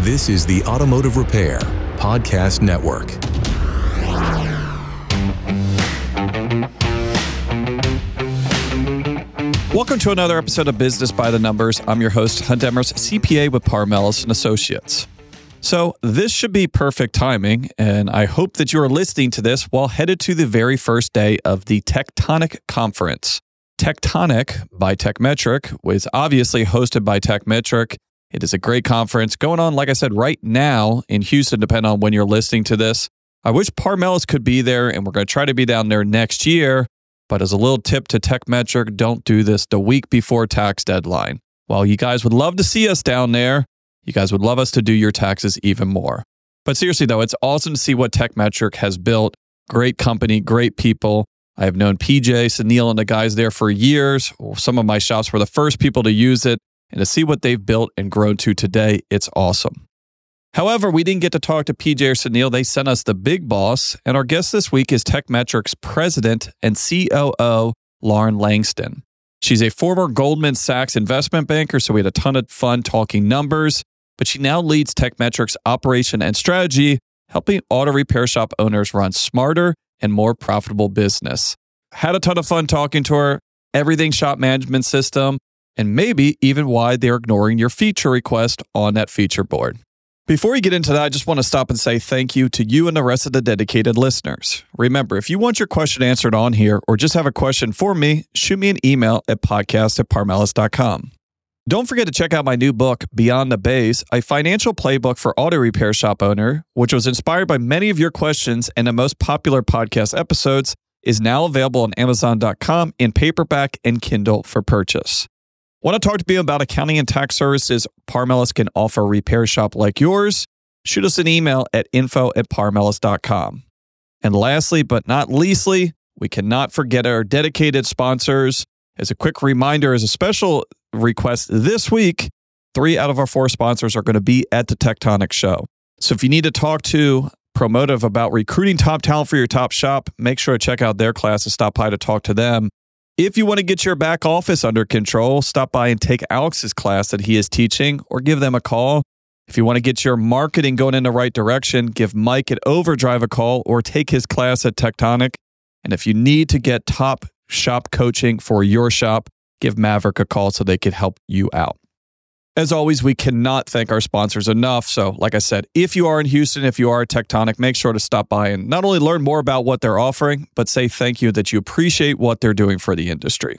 This is the Automotive Repair Podcast Network. Welcome to another episode of Business by the Numbers. I'm your host, Hunt Demers, CPA with Parmelis & Associates. So this should be perfect timing, and I hope that you are listening to this while headed to the very first day of the Tectonic Conference. Tectonic by Tekmetric was obviously hosted by Tekmetric. It is a great conference going on, like I said, right now in Houston, depending on when you're listening to this. I wish Parmelis could be there, and we're going to try to be down there next year. But as a little tip to Tekmetric, don't do this the week before tax deadline. While you guys would love to see us down there, you guys would love us to do your taxes even more. But seriously, though, it's awesome to see what Tekmetric has built. Great company, great people. I have known PJ, Sunil, and the guys there for years. Some of my shops were the first people to use it. And to see what they've built and grown to today, it's awesome. However, we didn't get to talk to PJ or Sunil. They sent us the big boss. And our guest this week is Tekmetric's president and COO, Lauren Langston. She's a former Goldman Sachs investment banker, so we had a ton of fun talking numbers. But she now leads Tekmetric's operation and strategy, helping auto repair shop owners run smarter and more profitable business. Had a ton of fun talking to her, everything shop management system, and maybe even why they're ignoring your feature request on that feature board. Before we get into that, I just want to stop and say thank you to you and the rest of the dedicated listeners. Remember, if you want your question answered on here or just have a question for me, shoot me an email at podcast@parmelis.com. Don't forget to check out my new book, Beyond the Base, a financial playbook for auto repair shop owner, which was inspired by many of your questions and the most popular podcast episodes, is now available on Amazon.com in paperback and Kindle for purchase. Want to talk to me about accounting and tax services Parmelis can offer a repair shop like yours? Shoot us an email at info@parmelis.com. And lastly, but not leastly, we cannot forget our dedicated sponsors. As a quick reminder, as a special request this week, 3 out of our 4 sponsors are going to be at the Tectonic Show. So if you need to talk to Promotive about recruiting top talent for your top shop, make sure to check out their class and stop by to talk to them. If you want to get your back office under control, stop by and take Alex's class that he is teaching or give them a call. If you want to get your marketing going in the right direction, give Mike at Overdrive a call or take his class at Tectonic. And if you need to get top shop coaching for your shop, give Maverick a call so they can help you out. As always, we cannot thank our sponsors enough. So like I said, if you are in Houston, if you are at Tectonic, make sure to stop by and not only learn more about what they're offering, but say thank you that you appreciate what they're doing for the industry.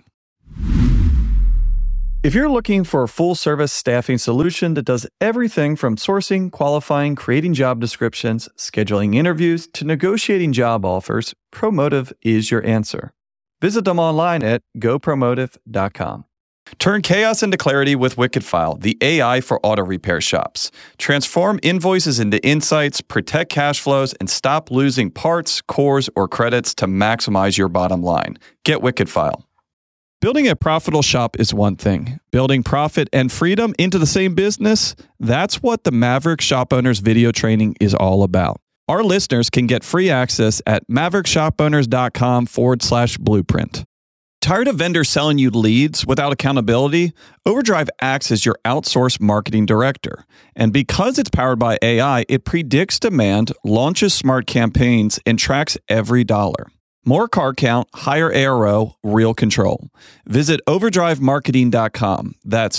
If you're looking for a full-service staffing solution that does everything from sourcing, qualifying, creating job descriptions, scheduling interviews, to negotiating job offers, Promotive is your answer. Visit them online at gopromotive.com. Turn chaos into clarity with WickedFile, the AI for auto repair shops. Transform invoices into insights, protect cash flows, and stop losing parts, cores, or credits to maximize your bottom line. Get WickedFile. Building a profitable shop is one thing. Building profit and freedom into the same business, that's what the Maverick Shop Owners video training is all about. Our listeners can get free access at maverickshopowners.com/blueprint. Tired of vendors selling you leads without accountability? Overdrive acts as your outsourced marketing director. And because it's powered by AI, it predicts demand, launches smart campaigns, and tracks every dollar. More car count, higher ARO, real control. Visit overdrivemarketing.com. That's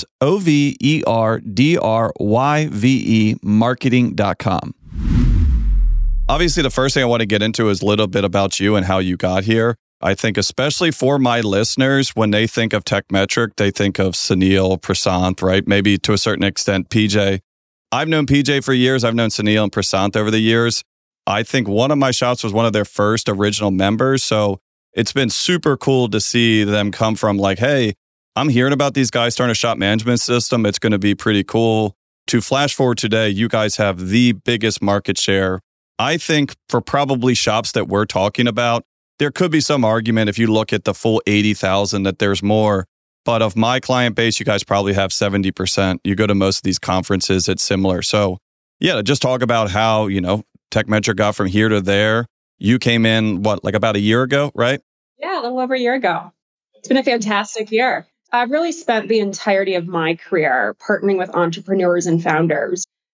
OVERDRYVE marketing.com. Obviously, the first thing I want to get into is a little bit about you and how you got here. I think especially for my listeners, when they think of Tekmetric, they think of Sunil, Prasanth, right? Maybe to a certain extent, PJ. I've known PJ for years. I've known Sunil and Prasanth over the years. I think one of my shops was one of their first original members. So it's been super cool to see them come from like, hey, I'm hearing about these guys starting a shop management system. It's going to be pretty cool. To flash forward today, you guys have the biggest market share. I think for probably shops that we're talking about, there could be some argument if you look at the full 80,000 that there's more. But of my client base, you guys probably have 70%. You go to most of these conferences, it's similar. So yeah, just talk about how, Tekmetric got from here to there. You came in, like about a year ago, right? Yeah, a little over a year ago. It's been a fantastic year. I've really spent the entirety of my career partnering with entrepreneurs and founders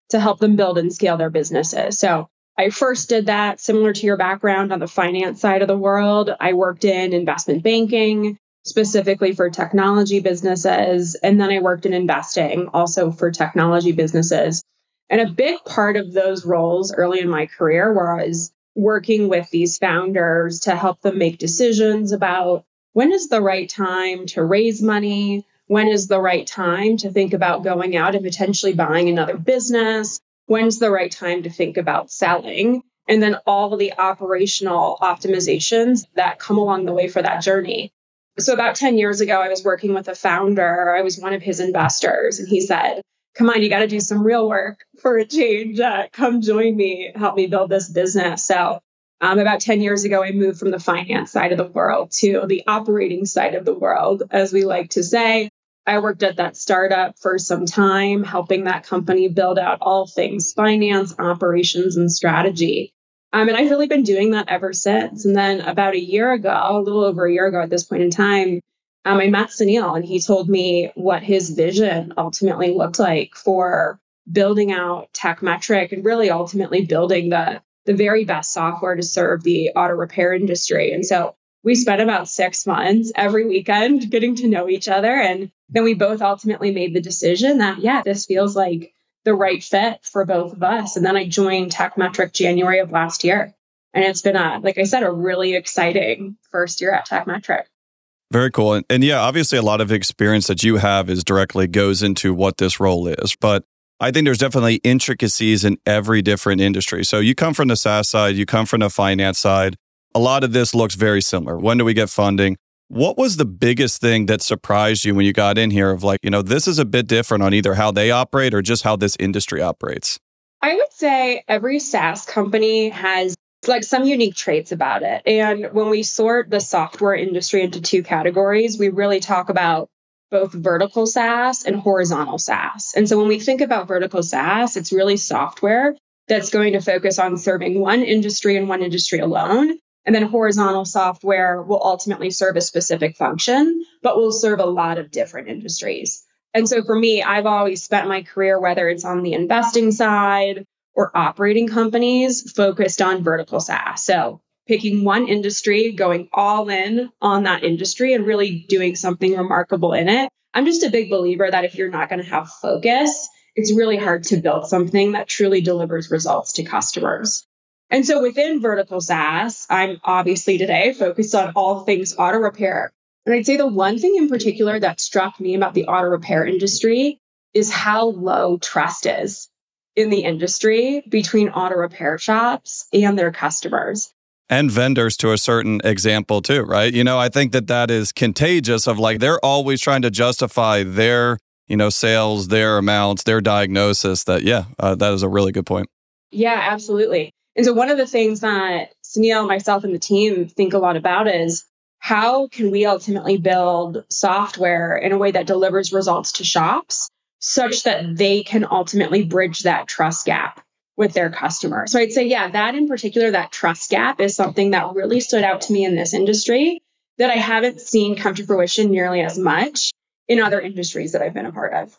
to help them build and scale their businesses. So I first did that similar to your background on the finance side of the world. I worked in investment banking, specifically for technology businesses. And then I worked in investing also for technology businesses. And a big part of those roles early in my career was working with these founders to help them make decisions about when is the right time to raise money, when is the right time to think about going out and potentially buying another business, when's the right time to think about selling, and then all of the operational optimizations that come along the way for that journey. So about 10 years ago, I was working with a founder. I was one of his investors, and he said, come on, you got to do some real work for a change. Come join me, help me build this business. So about 10 years ago, I moved from the finance side of the world to the operating side of the world, as we like to say. I worked at that startup for some time, helping that company build out all things finance, operations, and strategy. And I've really been doing that ever since. And then about a little over a year ago at this point in time, I met Sunil, and he told me what his vision ultimately looked like for building out Techmetric and really ultimately building the very best software to serve the auto repair industry. And so we spent about 6 months every weekend getting to know each other. And then we both ultimately made the decision that, this feels like the right fit for both of us. And then I joined Techmetric January of last year. And it's been, like I said, a really exciting first year at Techmetric. Very cool. And yeah, obviously a lot of experience that you have directly goes into what this role is. But I think there's definitely intricacies in every different industry. So you come from the SaaS side, you come from the finance side. A lot of this looks very similar. When do we get funding? What was the biggest thing that surprised you when you got in here of this is a bit different on either how they operate or just how this industry operates? I would say every SaaS company has some unique traits about it. And when we sort the software industry into 2 categories, we really talk about both vertical SaaS and horizontal SaaS. And so when we think about vertical SaaS, it's really software that's going to focus on serving one industry and one industry alone. And then horizontal software will ultimately serve a specific function, but will serve a lot of different industries. And so for me, I've always spent my career, whether it's on the investing side or operating companies, focused on vertical SaaS. So picking one industry, going all in on that industry and really doing something remarkable in it. I'm just a big believer that if you're not going to have focus, it's really hard to build something that truly delivers results to customers. And so within vertical SaaS, I'm obviously today focused on all things auto repair. And I'd say the one thing in particular that struck me about the auto repair industry is how low trust is in the industry between auto repair shops and their customers. And vendors to a certain example too, right? I think that is contagious of they're always trying to justify their, sales, their amounts, their diagnosis that is a really good point. Yeah, absolutely. And so one of the things that Sunil, myself, and the team think a lot about is how can we ultimately build software in a way that delivers results to shops such that they can ultimately bridge that trust gap with their customer. So I'd say, that in particular, that trust gap is something that really stood out to me in this industry that I haven't seen come to fruition nearly as much in other industries that I've been a part of.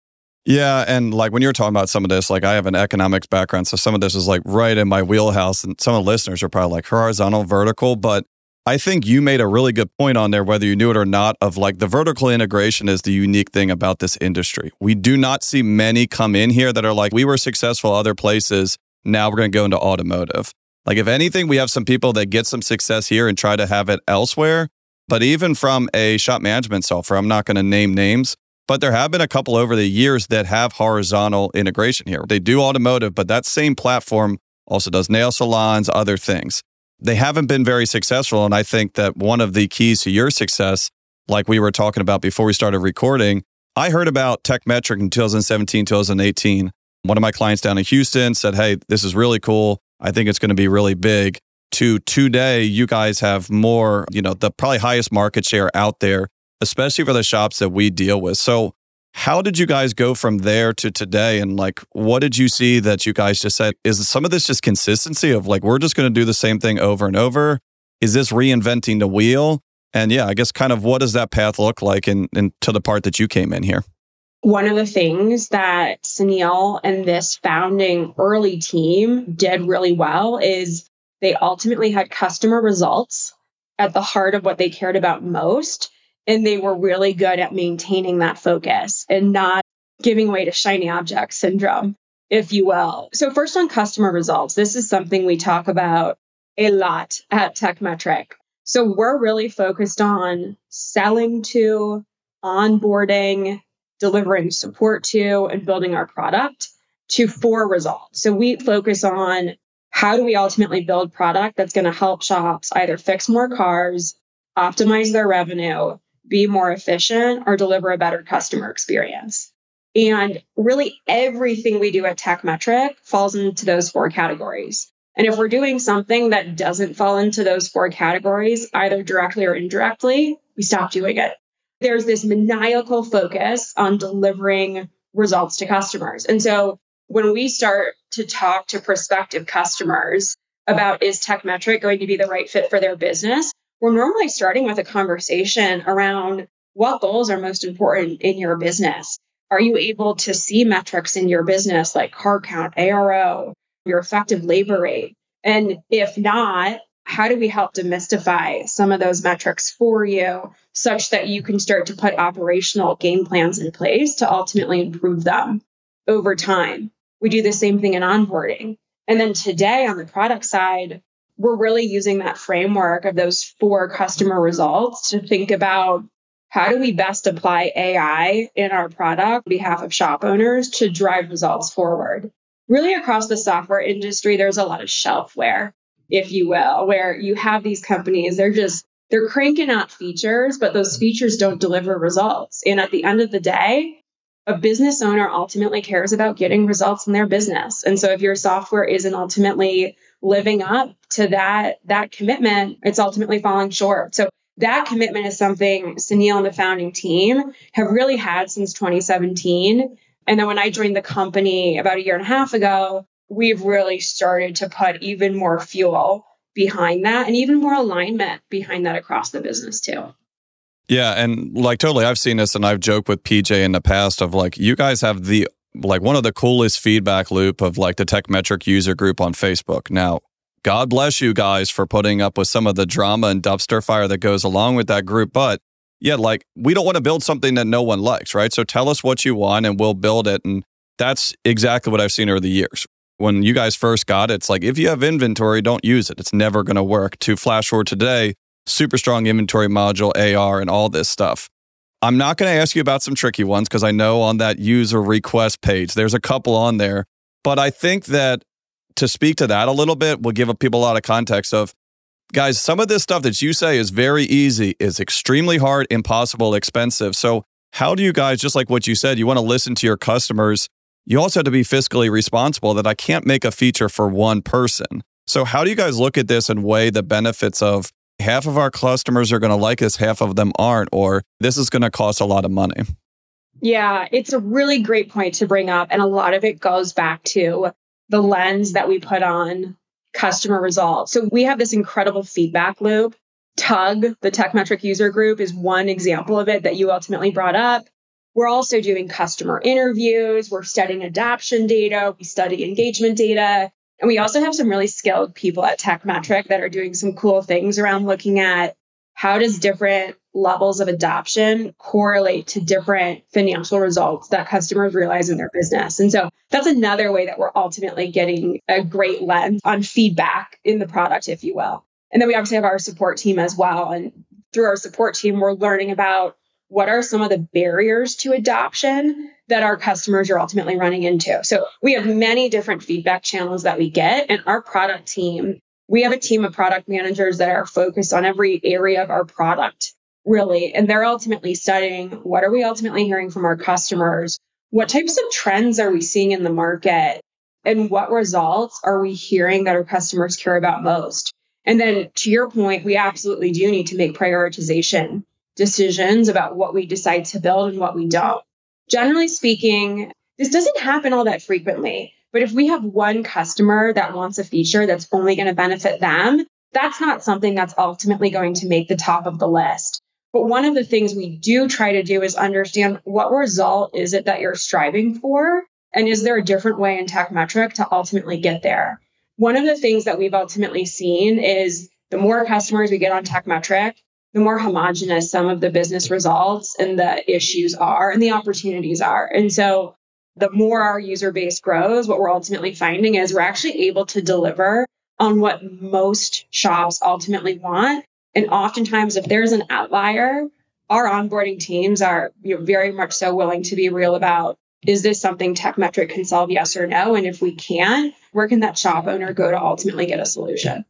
Yeah. And when you're talking about some of this, I have an economics background. So some of this is right in my wheelhouse. And some of the listeners are probably horizontal, vertical. But I think you made a really good point on there, whether you knew it or not, of the vertical integration is the unique thing about this industry. We do not see many come in here that are we were successful other places. Now we're going to go into automotive. If anything, we have some people that get some success here and try to have it elsewhere. But even from a shop management software, I'm not going to name names, but there have been a couple over the years that have horizontal integration here. They do automotive, but that same platform also does nail salons, other things. They haven't been very successful. And I think that one of the keys to your success, like we were talking about before we started recording, I heard about Techmetric in 2017, 2018. One of my clients down in Houston said, hey, this is really cool. I think it's going to be really big. Today, you guys have more, the probably highest market share out there, especially for the shops that we deal with. So how did you guys go from there to today? And what did you see that you guys just said, is some of this just consistency of we're just going to do the same thing over and over? Is this reinventing the wheel? And I guess kind of what does that path look like and to the part that you came in here? One of the things that Sunil and this founding early team did really well is they ultimately had customer results at the heart of what they cared about most. And they were really good at maintaining that focus and not giving way to shiny object syndrome, if you will. So first on customer results, this is something we talk about a lot at Tekmetric. So we're really focused on selling to, onboarding, delivering support to, and building our product to 4 results. So we focus on how do we ultimately build product that's going to help shops either fix more cars, optimize their revenue, be more efficient, or deliver a better customer experience. And really everything we do at Tekmetric falls into those 4 categories. And if we're doing something that doesn't fall into those 4 categories, either directly or indirectly, we stop doing it. There's this maniacal focus on delivering results to customers. And so when we start to talk to prospective customers about is Tekmetric going to be the right fit for their business, we're normally starting with a conversation around what goals are most important in your business. Are you able to see metrics in your business like car count, ARO, your effective labor rate? And if not, how do we help demystify some of those metrics for you such that you can start to put operational game plans in place to ultimately improve them over time? We do the same thing in onboarding. And then today on the product side, we're really using that framework of those 4 customer results to think about how do we best apply AI in our product on behalf of shop owners to drive results forward. Really across the software industry, there's a lot of shelfware, if you will, where you have these companies, they're cranking out features, but those features don't deliver results. And at the end of the day, a business owner ultimately cares about getting results in their business. And so if your software isn't ultimately living up to that commitment, it's ultimately falling short. So that commitment is something Sunil and the founding team have really had since 2017. And then when I joined the company about a year and a half ago, we've really started to put even more fuel behind that and even more alignment behind that across the business too. Yeah. And totally, I've seen this and I've joked with PJ in the past of you guys have one of the coolest feedback loop of the Tekmetric user group on Facebook. Now, God bless you guys for putting up with some of the drama and dumpster fire that goes along with that group. But yeah, we don't want to build something that no one likes, right? So tell us what you want and we'll build it. And that's exactly what I've seen over the years. When you guys first got it, it's if you have inventory, don't use it. It's never going to work. To flash forward today, super strong inventory module, AR, and all this stuff. I'm not going to ask you about some tricky ones because I know on that user request page, there's a couple on there. But I think that to speak to that a little bit will give people a lot of context of, guys, some of this stuff that you say is very easy is extremely hard, impossible, expensive. So how do you guys, just like what you said, you want to listen to your customers. You also have to be fiscally responsible that I can't make a feature for one person. So how do you guys look at this and weigh the benefits of half of our customers are going to like this, half of them aren't, or this is going to cost a lot of money? Yeah, it's a really great point to bring up. And a lot of it goes back to the lens that we put on customer results. So we have this incredible feedback loop. TUG, the Tekmetric user group, is one example of it that you ultimately brought up. We're also doing customer interviews. We're studying adoption data. We study engagement data. And we also have some really skilled people at Tekmetric that are doing some cool things around looking at how does different levels of adoption correlate to different financial results that customers realize in their business. And so that's another way that we're ultimately getting a great lens on feedback in the product, if you will. And then we obviously have our support team as well. And through our support team, we're learning about what are some of the barriers to adoption that our customers are ultimately running into. So we have many different feedback channels that we get. And our product team, we have a team of product managers that are focused on every area of our product, really. And they're ultimately studying what are we ultimately hearing from our customers? What types of trends are we seeing in the market? And what results are we hearing that our customers care about most? And then to your point, we absolutely do need to make prioritization decisions about what we decide to build and what we don't. Generally speaking, this doesn't happen all that frequently, but if we have one customer that wants a feature that's only going to benefit them, that's not something that's ultimately going to make the top of the list. But one of the things we do try to do is understand what result is it that you're striving for? And is there a different way in Techmetric to ultimately get there? One of the things that we've ultimately seen is the more customers we get on Techmetric, the more homogenous some of the business results and the issues are and the opportunities are. And so the more our user base grows, what we're ultimately finding is we're actually able to deliver on what most shops ultimately want. And oftentimes, if there's an outlier, our onboarding teams are very much so willing to be real about, is this something Techmetric can solve, yes or no? And if we can, where can that shop owner go to ultimately get a solution?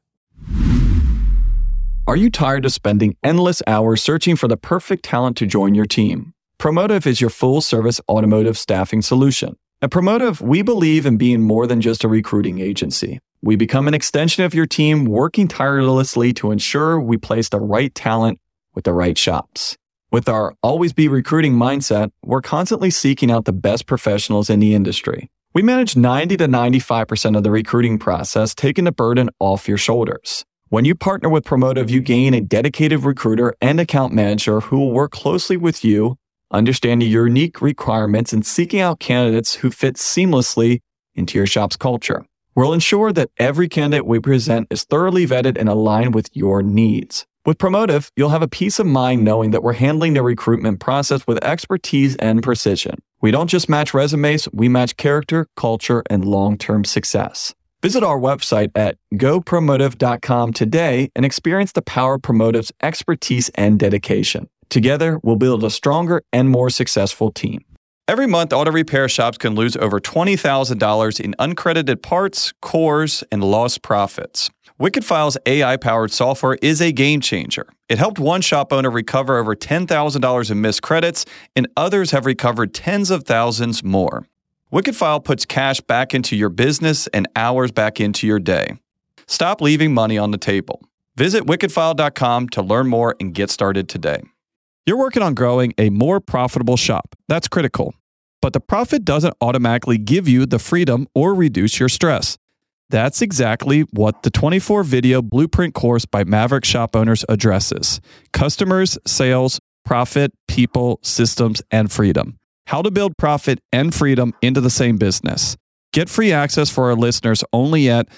Are you tired of spending endless hours searching for the perfect talent to join your team? Promotive is your full-service automotive staffing solution. At Promotive, we believe in being more than just a recruiting agency. We become an extension of your team, working tirelessly to ensure we place the right talent with the right shops. With our always be recruiting mindset, we're constantly seeking out the best professionals in the industry. We manage 90 to 95% of the recruiting process, taking the burden off your shoulders. When you partner with Promotive, you gain a dedicated recruiter and account manager who will work closely with you, understanding your unique requirements and seeking out candidates who fit seamlessly into your shop's culture. We'll ensure that every candidate we present is thoroughly vetted and aligned with your needs. With Promotive, you'll have a peace of mind knowing that we're handling the recruitment process with expertise and precision. We don't just match resumes, we match character, culture, and long-term success. Visit our website at gopromotive.com today and experience the power of Promotive's expertise and dedication. Together, we'll build a stronger and more successful team. Every month, auto repair shops can lose over $20,000 in uncredited parts, cores, and lost profits. WickedFile's AI-powered software is a game changer. It helped one shop owner recover over $10,000 in missed credits, and others have recovered tens of thousands more. WickedFile puts cash back into your business and hours back into your day. Stop leaving money on the table. Visit wickedfile.com to learn more and get started today. You're working on growing a more profitable shop. That's critical. But the profit doesn't automatically give you the freedom or reduce your stress. That's exactly what the 24-video blueprint course by Maverick Shop Owners addresses. Customers, sales, profit, people, systems, and freedom. How to build profit and freedom into the same business. Get free access for our listeners only at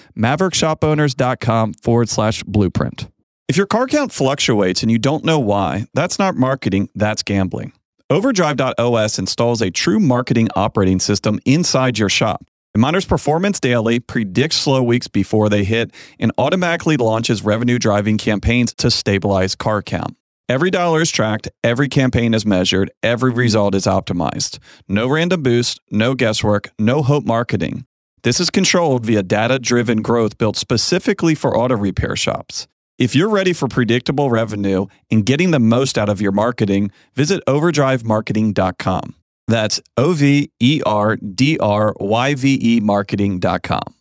maverickshopowners.com/blueprint. If your car count fluctuates and you don't know why, that's not marketing, that's gambling. Overdrive.os installs a true marketing operating system inside your shop. It monitors performance daily, predicts slow weeks before they hit, and automatically launches revenue-driving campaigns to stabilize car count. Every dollar is tracked, every campaign is measured, every result is optimized. No random boost, no guesswork, no hope marketing. This is controlled via data-driven growth built specifically for auto repair shops. If you're ready for predictable revenue and getting the most out of your marketing, visit overdrivemarketing.com. That's OVERDRYVE marketing.com.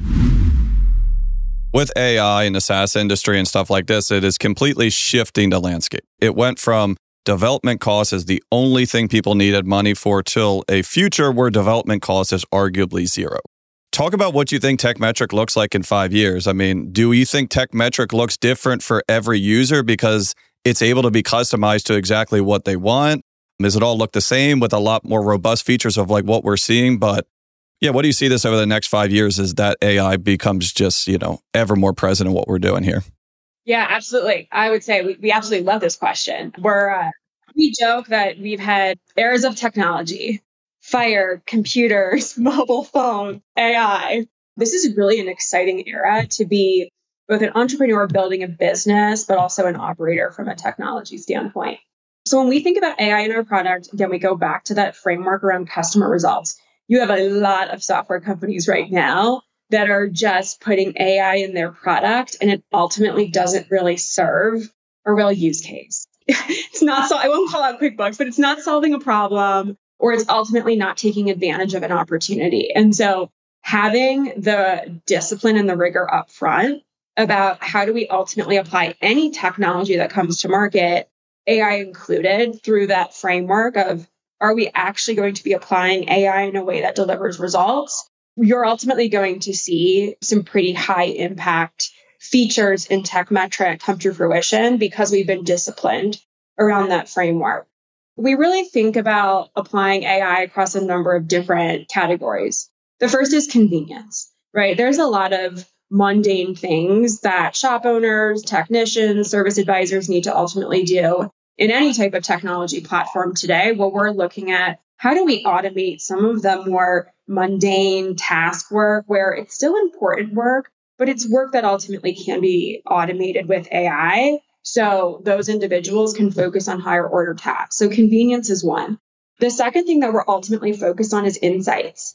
With AI in the SaaS industry and stuff like this, it is completely shifting the landscape. It went from development costs as the only thing people needed money for till a future where development cost is arguably zero. Talk about what you think Techmetric looks like in 5 years. I mean, do you think Techmetric looks different for every user because it's able to be customized to exactly what they want? Does it all look the same with a lot more robust features of like what we're seeing? But yeah, what do you see this over the next 5 years as that AI becomes just, ever more present in what we're doing here? Yeah, absolutely. I would say we absolutely love this question. We joke that we've had eras of technology. Fire, computers, mobile phone, AI. This is really an exciting era to be both an entrepreneur building a business, but also an operator from a technology standpoint. So when we think about AI in our product, again, we go back to that framework around customer results. You have a lot of software companies right now that are just putting AI in their product, and it ultimately doesn't really serve a real use case. It's not I won't call out QuickBooks, but it's not solving a problem, or it's ultimately not taking advantage of an opportunity. And so having the discipline and the rigor up front about how do we ultimately apply any technology that comes to market, AI included, through that framework of, are we actually going to be applying AI in a way that delivers results? You're ultimately going to see some pretty high impact features in Techmetric come to fruition because we've been disciplined around that framework. We really think about applying AI across a number of different categories. The first is convenience, right? There's a lot of mundane things that shop owners, technicians, service advisors need to ultimately do in any type of technology platform today, where we're looking at how do we automate some of the more mundane task work where it's still important work, but it's work that ultimately can be automated with AI. So those individuals can focus on higher order tasks. So convenience is one. The second thing that we're ultimately focused on is insights.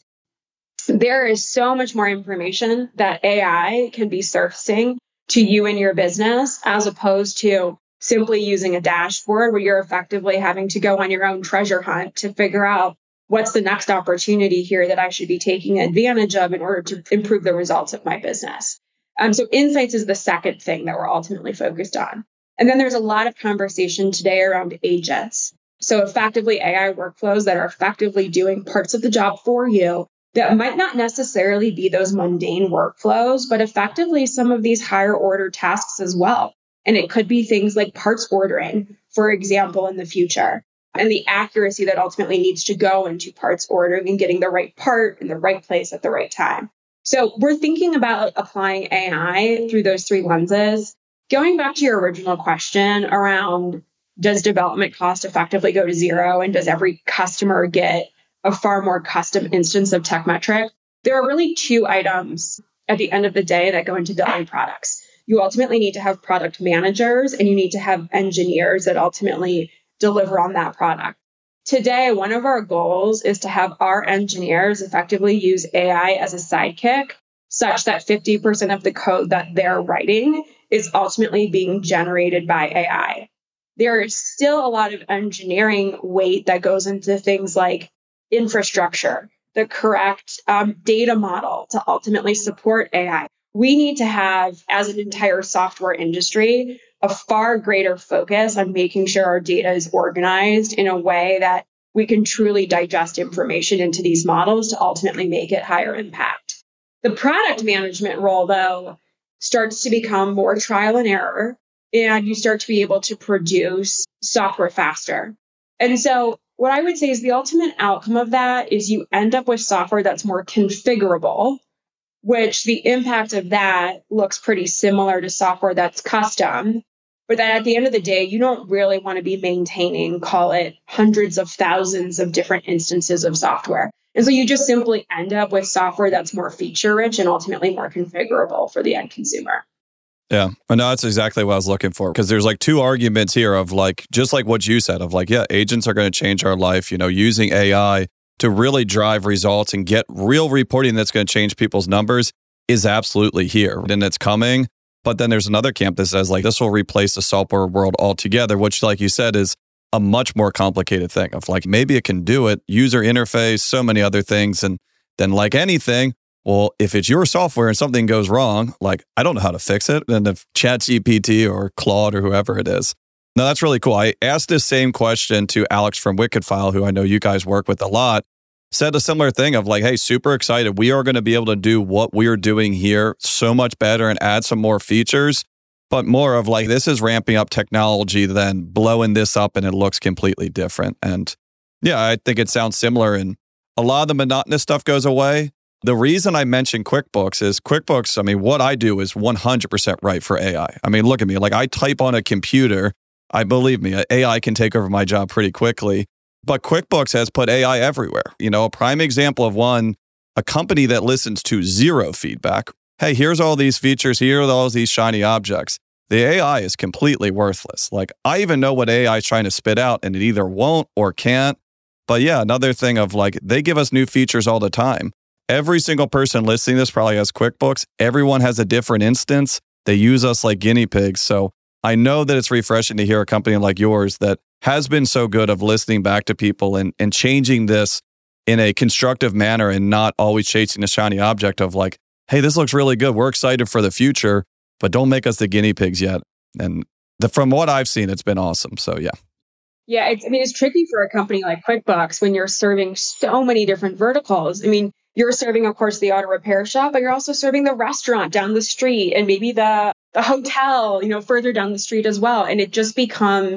There is so much more information that AI can be surfacing to you and your business, as opposed to simply using a dashboard where you're effectively having to go on your own treasure hunt to figure out what's the next opportunity here that I should be taking advantage of in order to improve the results of my business. So insights is the second thing that we're ultimately focused on. And then there's a lot of conversation today around agents. So effectively AI workflows that are effectively doing parts of the job for you that might not necessarily be those mundane workflows, but effectively some of these higher order tasks as well. And it could be things like parts ordering, for example, in the future, and the accuracy that ultimately needs to go into parts ordering and getting the right part in the right place at the right time. So we're thinking about applying AI through those three lenses. Going back to your original question around, does development cost effectively go to zero, and does every customer get a far more custom instance of Techmetric? There are really two items at the end of the day that go into building products. You ultimately need to have product managers and you need to have engineers that ultimately deliver on that product. Today, one of our goals is to have our engineers effectively use AI as a sidekick, such that 50% of the code that they're writing is ultimately being generated by AI. There is still a lot of engineering weight that goes into things like infrastructure, the correct data model to ultimately support AI. We need to have, as an entire software industry, a far greater focus on making sure our data is organized in a way that we can truly digest information into these models to ultimately make it higher impact. The product management role, though, starts to become more trial and error, and you start to be able to produce software faster. And so what I would say is the ultimate outcome of that is you end up with software that's more configurable, which the impact of that looks pretty similar to software that's custom. But then at the end of the day, you don't really want to be maintaining, call it hundreds of thousands of different instances of software. And so you just simply end up with software that's more feature rich and ultimately more configurable for the end consumer. Yeah, and that's exactly what I was looking for, because there's like two arguments here of like, just like what you said of like, yeah, agents are going to change our life, using AI to really drive results and get real reporting that's going to change people's numbers is absolutely here and it's coming. But then there's another camp that says like, this will replace the software world altogether, which like you said is a much more complicated thing of like, maybe it can do it, user interface, so many other things. And then like anything, well, if it's your software and something goes wrong, like I don't know how to fix it. And if ChatGPT or Claude or whoever it is. No, that's really cool. I asked this same question to Alex from Wikidfile, who I know you guys work with a lot, said a similar thing of like, hey, super excited. We are going to be able to do what we're doing here so much better and add some more features, but more of like, this is ramping up technology than blowing this up and it looks completely different. And yeah, I think it sounds similar and a lot of the monotonous stuff goes away. The reason I mentioned QuickBooks is QuickBooks, I mean, what I do is 100% right for AI. I mean, look at me, like I type on a computer, believe me, AI can take over my job pretty quickly. But QuickBooks has put AI everywhere. A prime example of one, a company that listens to zero feedback. Hey, here's all these features, here are all these shiny objects. The AI is completely worthless. Like I even know what AI is trying to spit out and it either won't or can't. But yeah, another thing of like, they give us new features all the time. Every single person listening to this probably has QuickBooks. Everyone has a different instance. They use us like guinea pigs. So I know that it's refreshing to hear a company like yours that has been so good of listening back to people and changing this in a constructive manner and not always chasing a shiny object of like, hey, this looks really good. We're excited for the future, but don't make us the guinea pigs yet. And from what I've seen, it's been awesome. So yeah. Yeah, it's tricky for a company like QuickBooks when you're serving so many different verticals. I mean, you're serving, of course, the auto repair shop, but you're also serving the restaurant down the street and maybe the hotel, further down the street as well. And it just becomes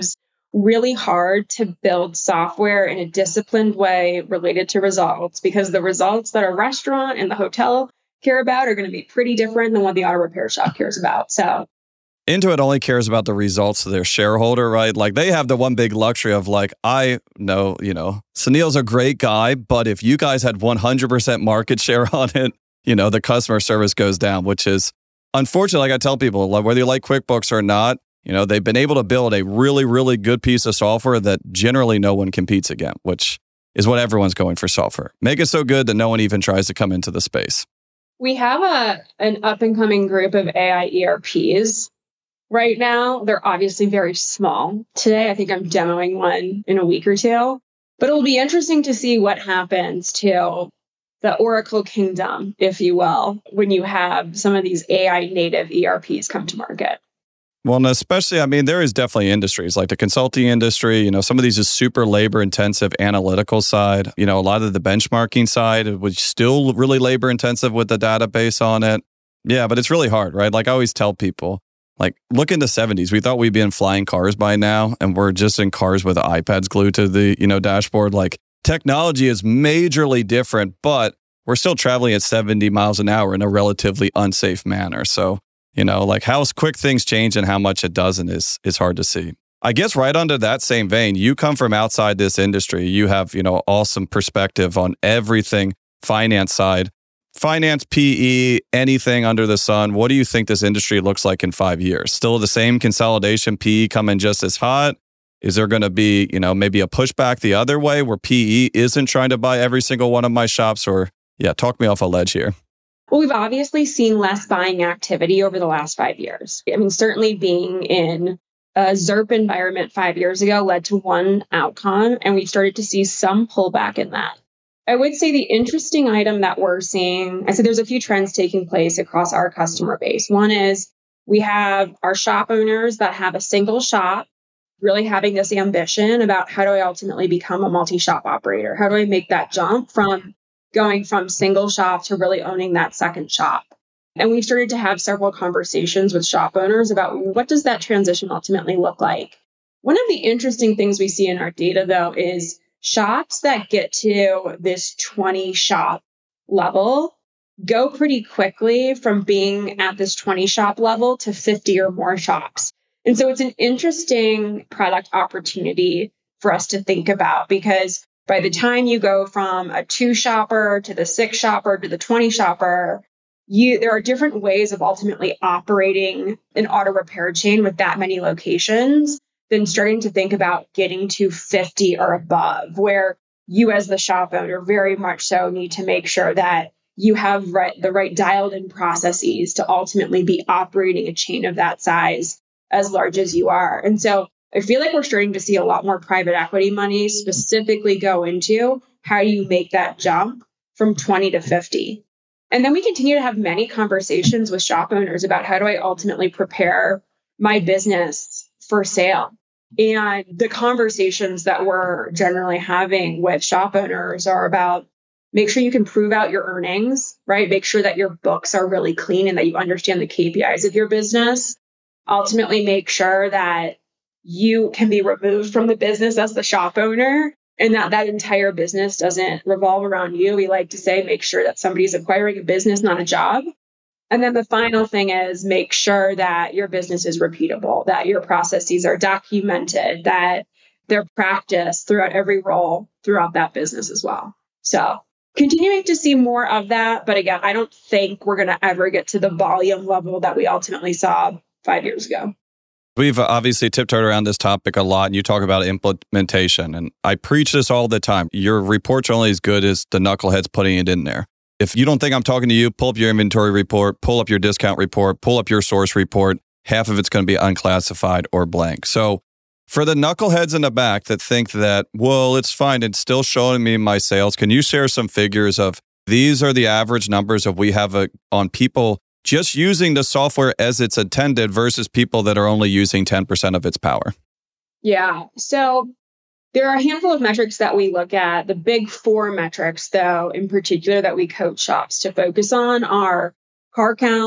really hard to build software in a disciplined way related to results, because the results that a restaurant and the hotel care about are going to be pretty different than what the auto repair shop cares about. So Intuit only cares about the results of their shareholder, right? Like they have the one big luxury of like, I know, Sunil's a great guy, but if you guys had 100% market share on it, the customer service goes down, which is unfortunately, like I tell people, like, whether you like QuickBooks or not, they've been able to build a really, really good piece of software that generally no one competes against, which is what everyone's going for software. Make it so good that no one even tries to come into the space. We have an up and coming group of AI ERPs. Right now, they're obviously very small. Today, I think I'm demoing one in a week or two. But it'll be interesting to see what happens to the Oracle kingdom, if you will, when you have some of these AI native ERPs come to market. Well, and especially, there is definitely industries like the consulting industry. Some of these is super labor intensive analytical side. A lot of the benchmarking side was still really labor intensive with the database on it. Yeah, but it's really hard, right? Like I always tell people, like, look in the 70s. We thought we'd be in flying cars by now, and we're just in cars with iPads glued to the, dashboard. Like, technology is majorly different, but we're still traveling at 70 miles an hour in a relatively unsafe manner. So, like how quick things change and how much it doesn't is hard to see. I guess right under that same vein, you come from outside this industry. You have, awesome perspective on everything finance side. Finance, PE, anything under the sun. What do you think this industry looks like in 5 years? Still the same consolidation, PE coming just as hot? Is there going to be, maybe a pushback the other way where PE isn't trying to buy every single one of my shops? Or, talk me off a ledge here. Well, we've obviously seen less buying activity over the last 5 years. Certainly being in a ZIRP environment 5 years ago led to one outcome, and we've started to see some pullback in that. I would say the interesting item that we're seeing, I said there's a few trends taking place across our customer base. One is we have our shop owners that have a single shop really having this ambition about how do I ultimately become a multi-shop operator? How do I make that jump from going from single shop to really owning that second shop? And we've started to have several conversations with shop owners about what does that transition ultimately look like? One of the interesting things we see in our data, though, is shops that get to this 20 shop level go pretty quickly from being at this 20 shop level to 50 or more shops. And so it's an interesting product opportunity for us to think about, because by the time you go from a 2 shopper to the 6 shopper to the 20 shopper, there are different ways of ultimately operating an auto repair chain with that many locations than starting to think about getting to 50 or above, where you as the shop owner very much so need to make sure that you have the right dialed in processes to ultimately be operating a chain of that size as large as you are. And so I feel like we're starting to see a lot more private equity money specifically go into how do you make that jump from 20 to 50. And then we continue to have many conversations with shop owners about how do I ultimately prepare my business for sale. And the conversations that we're generally having with shop owners are about make sure you can prove out your earnings, right? Make sure that your books are really clean and that you understand the KPIs of your business. Ultimately, make sure that you can be removed from the business as the shop owner and that entire business doesn't revolve around you. We like to say, make sure that somebody's acquiring a business, not a job. And then the final thing is make sure that your business is repeatable, that your processes are documented, that they're practiced throughout every role throughout that business as well. So continuing to see more of that. But again, I don't think we're going to ever get to the volume level that we ultimately saw 5 years ago. We've obviously tiptoed around this topic a lot, and you talk about implementation. And I preach this all the time. Your reports are only as good as the knuckleheads putting it in there. If you don't think I'm talking to you, pull up your inventory report, pull up your discount report, pull up your source report. Half of it's going to be unclassified or blank. So for the knuckleheads in the back that think that, well, it's fine, it's still showing me my sales, can you share some figures of these are the average numbers of we have on people just using the software as it's intended versus people that are only using 10% of its power? Yeah. So there are a handful of metrics that we look at. The big 4 metrics, though, in particular that we coach shops to focus on are car count,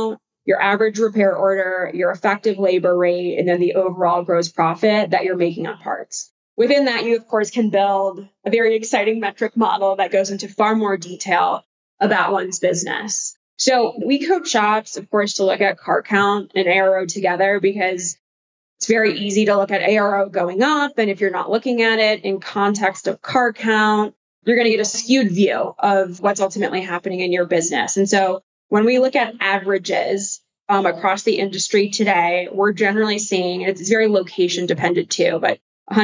your average repair order, your effective labor rate, and then the overall gross profit that you're making on parts. Within that, you, of course, can build a very exciting metric model that goes into far more detail about one's business. So we coach shops, of course, to look at car count and ARO together because it's very easy to look at ARO going up. And if you're not looking at it in context of car count, you're going to get a skewed view of what's ultimately happening in your business. And so when we look at averages across the industry today, we're generally seeing, and it's very location dependent too, but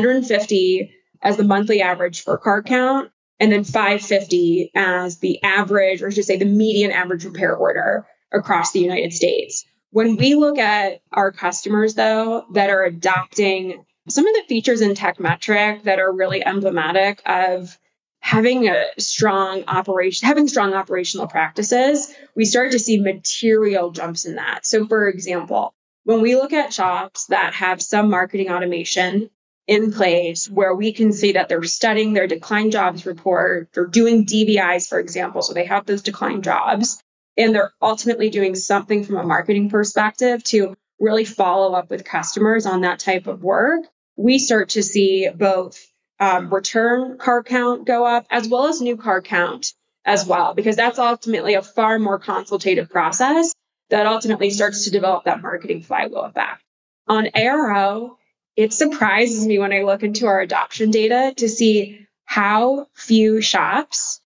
150 as the monthly average for car count, and then 550 as the average, or I should say the median average repair order across the United States. When we look at our customers, though, that are adopting some of the features in Techmetric that are really emblematic of having strong operational practices, we start to see material jumps in that. So, for example, when we look at shops that have some marketing automation in place where we can see that they're studying their declined jobs report, they're doing DVIs, for example, so they have those declined jobs, and they're ultimately doing something from a marketing perspective to really follow up with customers on that type of work, we start to see both return car count go up as well as new car count as well, because that's ultimately a far more consultative process that ultimately starts to develop that marketing flywheel effect. On ARO, it surprises me when I look into our adoption data to see how few shops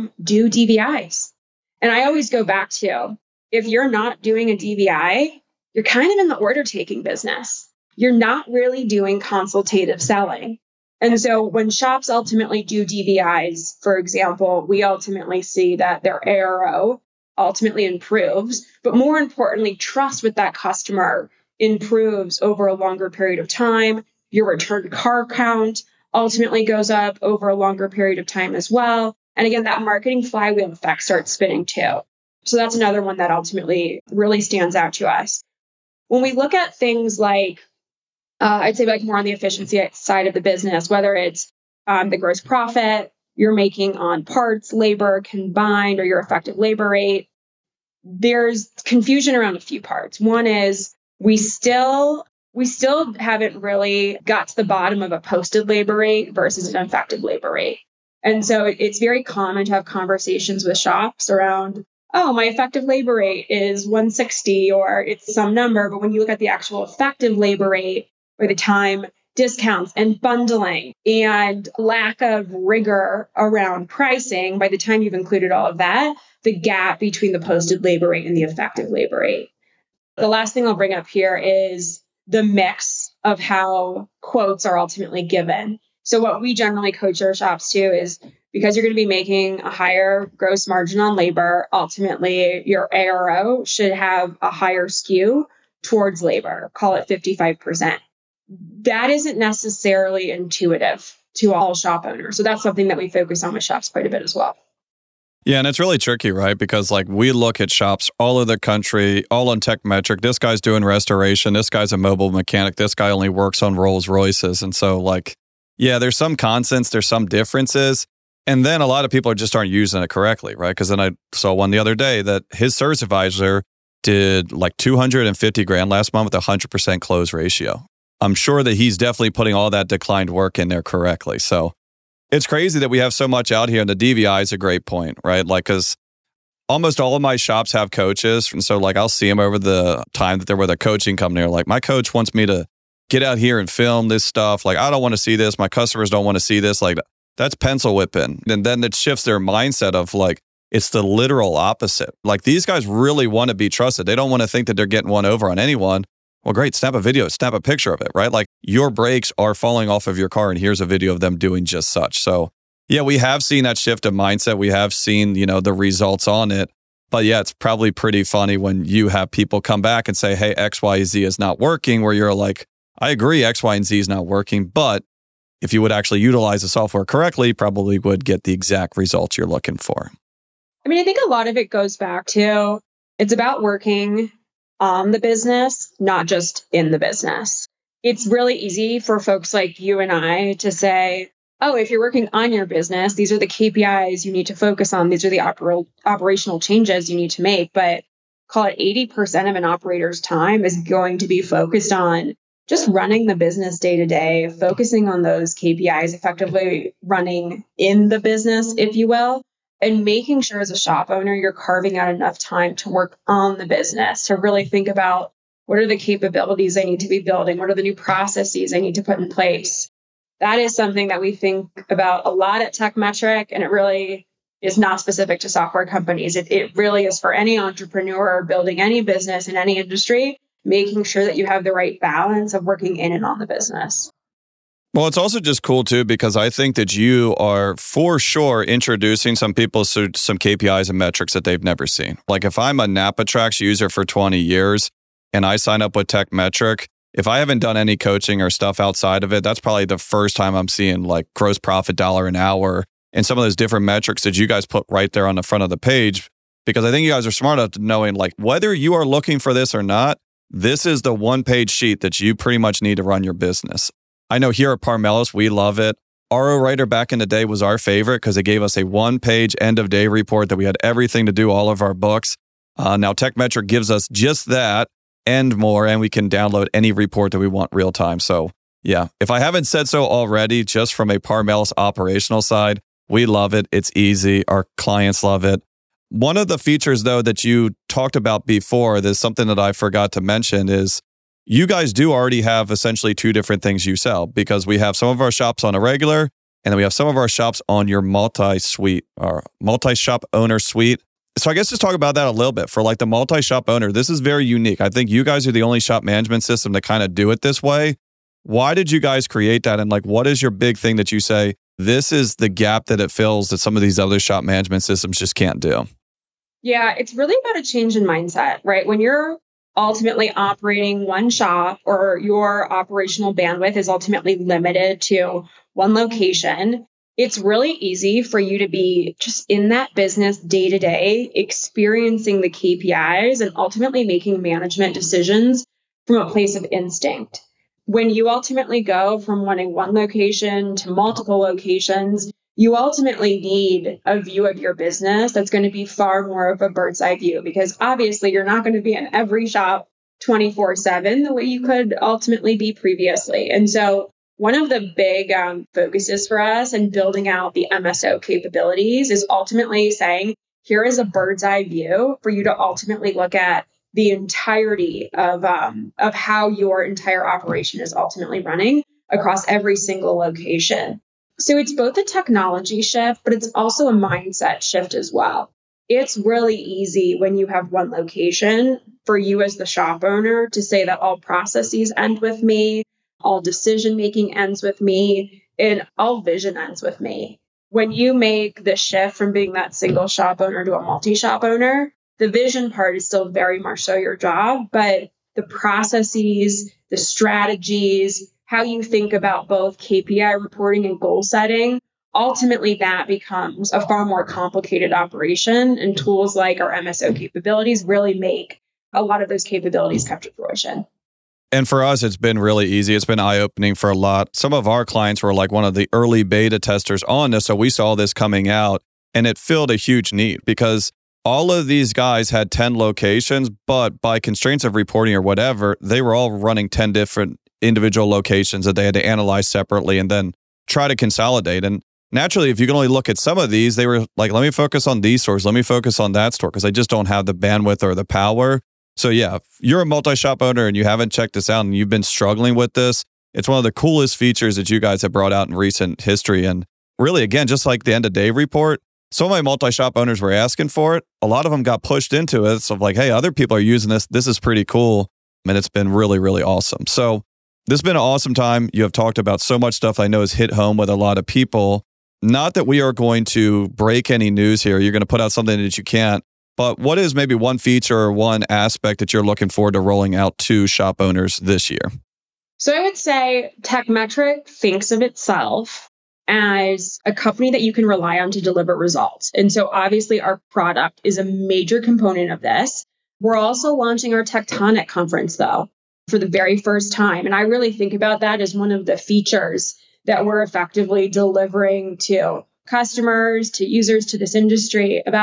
do DVIs. And I always go back to, if you're not doing a DVI, you're kind of in the order taking business. You're not really doing consultative selling. And so when shops ultimately do DVIs, for example, we ultimately see that their ARO ultimately improves, but more importantly, trust with that customer improves over a longer period of time. Your return car count ultimately goes up over a longer period of time as well. And again, that marketing flywheel effect starts spinning too. So that's another one that ultimately really stands out to us. When we look at things like, I'd say like more on the efficiency side of the business, whether it's the gross profit you're making on parts, labor combined, or your effective labor rate, there's confusion around a few parts. One is we still haven't really got to the bottom of a posted labor rate versus an effective labor rate. And so it's very common to have conversations with shops around, oh, my effective labor rate is 160 or it's some number. But when you look at the actual effective labor rate or the time, discounts and bundling and lack of rigor around pricing, by the time you've included all of that, the gap between the posted labor rate and the effective labor rate. The last thing I'll bring up here is the mix of how quotes are ultimately given. So what we generally coach our shops to is, because you're going to be making a higher gross margin on labor, ultimately your ARO should have a higher skew towards labor, call it 55%. That isn't necessarily intuitive to all shop owners. So that's something that we focus on with shops quite a bit as well. Yeah, and it's really tricky, right? Because like we look at shops all over the country, all on Techmetric. This guy's doing restoration. This guy's a mobile mechanic. This guy only works on Rolls Royces. And so like, yeah, there's some constants, there's some differences. And then a lot of people just aren't using it correctly, right? Because then I saw one the other day that his service advisor did like $250,000 last month with a 100% close ratio. I'm sure that he's definitely putting all that declined work in there correctly. So it's crazy that we have so much out here, and the DVI is a great point, right? Like, because almost all of my shops have coaches. And so like I'll see them over the time that they're with a coaching company. Or like, my coach wants me to get out here and film this stuff. Like, I don't want to see this. My customers don't want to see this. Like, that's pencil whipping. And then it shifts their mindset of like, it's the literal opposite. Like, these guys really want to be trusted. They don't want to think that they're getting one over on anyone. Well, great. Snap a video, snap a picture of it, right? Like, your brakes are falling off of your car and here's a video of them doing just such. So yeah, we have seen that shift of mindset. We have seen, the results on it. But yeah, it's probably pretty funny when you have people come back and say, hey, X, Y, Z is not working, where you're like, I agree, X, Y, and Z is not working. But if you would actually utilize the software correctly, probably would get the exact results you're looking for. I mean, I think a lot of it goes back to, it's about working on the business, not just in the business. It's really easy for folks like you and I to say, oh, if you're working on your business, these are the KPIs you need to focus on. These are the operational changes you need to make. But call it 80% of an operator's time is going to be focused on just running the business day to day, focusing on those KPIs, effectively running in the business, if you will, and making sure as a shop owner, you're carving out enough time to work on the business, to really think about what are the capabilities I need to be building? What are the new processes I need to put in place? That is something that we think about a lot at TechMetric, and it really is not specific to software companies. It really is for any entrepreneur building any business in any industry, making sure that you have the right balance of working in and on the business. Well, it's also just cool too, because I think that you are for sure introducing some people to some KPIs and metrics that they've never seen. Like if I'm a NapaTrax user for 20 years and I sign up with TechMetric, if I haven't done any coaching or stuff outside of it, that's probably the first time I'm seeing like gross profit dollar an hour and some of those different metrics that you guys put right there on the front of the page. Because I think you guys are smart enough to knowing like whether you are looking for this or not, this is the one-page sheet that you pretty much need to run your business. I know here at Parmelis, we love it. RO Writer back in the day was our favorite because it gave us a one-page end-of-day report that we had everything to do, all of our books. Now, TechMetric gives us just that and more, and we can download any report that we want real time. So yeah, if I haven't said so already, just from a Parmelis operational side, we love it. It's easy. Our clients love it. One of the features, though, that you talked about before, there's something that I forgot to mention is you guys do already have essentially two different things you sell, because we have some of our shops on a regular, and then we have some of our shops on your multi-suite or multi-shop owner suite. So I guess just talk about that a little bit. For like the multi-shop owner, this is very unique. I think you guys are the only shop management system to kind of do it this way. Why did you guys create that? And like, what is your big thing that you say, this is the gap that it fills that some of these other shop management systems just can't do? Yeah, it's really about a change in mindset, right? When you're ultimately operating one shop or your operational bandwidth is ultimately limited to one location, it's really easy for you to be just in that business day to day, experiencing the KPIs and ultimately making management decisions from a place of instinct. When you ultimately go from wanting one location to multiple locations, you ultimately need a view of your business that's going to be far more of a bird's eye view, because obviously you're not going to be in every shop 24/7 the way you could ultimately be previously. And so one of the big focuses for us in building out the MSO capabilities is ultimately saying, here is a bird's eye view for you to ultimately look at the entirety of how your entire operation is ultimately running across every single location. So it's both a technology shift, but it's also a mindset shift as well. It's really easy when you have one location for you as the shop owner to say that all processes end with me, all decision-making ends with me, and all vision ends with me. When you make the shift from being that single shop owner to a multi-shop owner, the vision part is still very much so your job, but the processes, the strategies, how you think about both KPI reporting and goal setting, ultimately that becomes a far more complicated operation, and tools like our MSO capabilities really make a lot of those capabilities come to fruition. And for us, it's been really easy. It's been eye-opening for a lot. Some of our clients were like one of the early beta testers on this, so we saw this coming out, and it filled a huge need because all of these guys had 10 locations, but by constraints of reporting or whatever, they were all running 10 different individual locations that they had to analyze separately and then try to consolidate. And naturally, if you can only look at some of these, they were like, let me focus on these stores. Let me focus on that store because I just don't have the bandwidth or the power. So yeah, if you're a multi-shop owner and you haven't checked this out and you've been struggling with this, it's one of the coolest features that you guys have brought out in recent history. And really, again, just like the end of day report, some of my multi-shop owners were asking for it. A lot of them got pushed into it. So like, hey, other people are using this. This is pretty cool. And it's been really, really awesome. So this has been an awesome time. You have talked about so much stuff I know has hit home with a lot of people. Not that we are going to break any news here. You're going to put out something that you can't. But what is maybe one feature or one aspect that you're looking forward to rolling out to shop owners this year? So I would say TechMetric thinks of itself as a company that you can rely on to deliver results. And so obviously our product is a major component of this. We're also launching our Tectonic conference, though, for the very first time. And I really think about that as one of the features that we're effectively delivering to customers, to users, to this industry about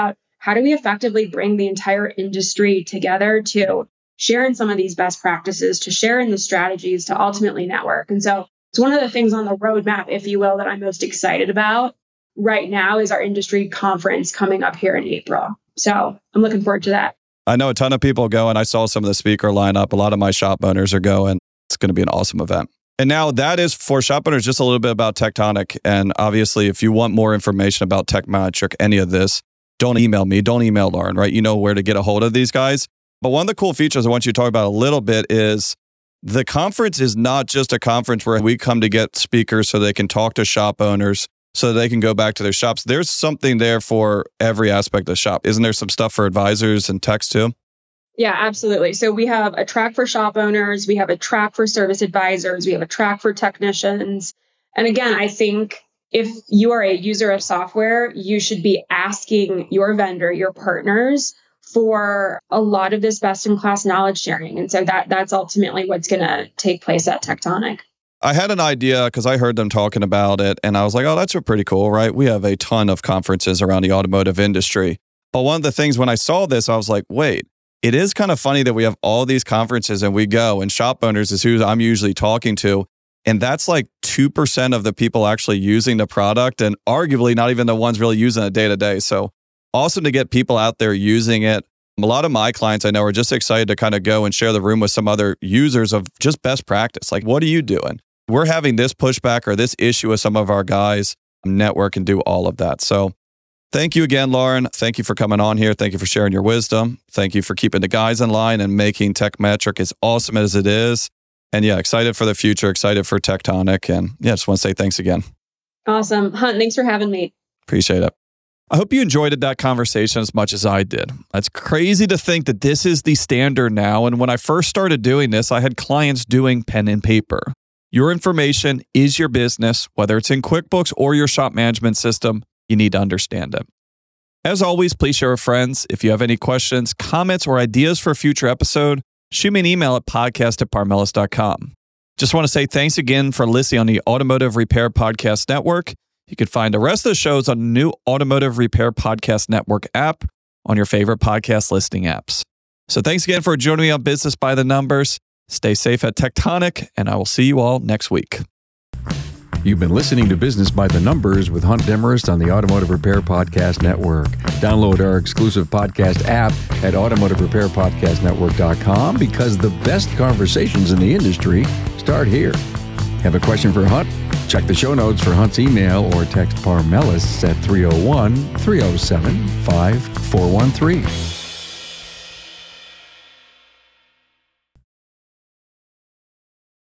how do we effectively bring the entire industry together to share in some of these best practices, to share in the strategies, to ultimately network. And so it's one of the things on the roadmap, if you will, that I'm most excited about right now is our industry conference coming up here in April. So I'm looking forward to that. I know a ton of people go, and I saw some of the speaker lineup. A lot of my shop owners are going. It's going to be an awesome event. And now that is for shop owners, just a little bit about Tectonic. And obviously, if you want more information about TechMetric, any of this, don't email me. Don't email Lauren, right? You know where to get a hold of these guys. But one of the cool features I want you to talk about a little bit is the conference is not just a conference where we come to get speakers so they can talk to shop owners so they can go back to their shops. There's something there for every aspect of the shop. Isn't there some stuff for advisors and techs too? Yeah, absolutely. So we have a track for shop owners. We have a track for service advisors. We have a track for technicians. And again, I think if you are a user of software, you should be asking your vendor, your partners, for a lot of this best-in-class knowledge sharing. And so that's ultimately what's going to take place at Tectonic. I had an idea because I heard them talking about it, and I was like, oh, that's pretty cool, right? We have a ton of conferences around the automotive industry. But one of the things when I saw this, I was like, wait, it is kind of funny that we have all these conferences and we go, and shop owners is who I'm usually talking to. And that's like 2% of the people actually using the product, and arguably not even the ones really using it day to day. So awesome to get people out there using it. A lot of my clients I know are just excited to kind of go and share the room with some other users of just best practice. Like, what are you doing? We're having this pushback or this issue with some of our guys, network and do all of that. So thank you again, Lauren. Thank you for coming on here. Thank you for sharing your wisdom. Thank you for keeping the guys in line and making TechMetric as awesome as it is. And yeah, excited for the future, excited for Tectonic. And yeah, just want to say thanks again. Awesome. Hunt, thanks for having me. Appreciate it. I hope you enjoyed that conversation as much as I did. It's crazy to think that this is the standard now. And when I first started doing this, I had clients doing pen and paper. Your information is your business, whether it's in QuickBooks or your shop management system, you need to understand it. As always, please share with friends. If you have any questions, comments, or ideas for a future episode, shoot me an email at podcast@parmelis.com. Just want to say thanks again for listening on the Automotive Repair Podcast Network. You can find the rest of the shows on the new Automotive Repair Podcast Network app on your favorite podcast listening apps. So thanks again for joining me on Business by the Numbers. Stay safe at Tectonic, and I will see you all next week. You've been listening to Business by the Numbers with Hunt Demarest on the Automotive Repair Podcast Network. Download our exclusive podcast app at automotiverepairpodcastnetwork.com because the best conversations in the industry start here. Have a question for Hunt? Check the show notes for Hunt's email or text Parmelis at 301-307-5413.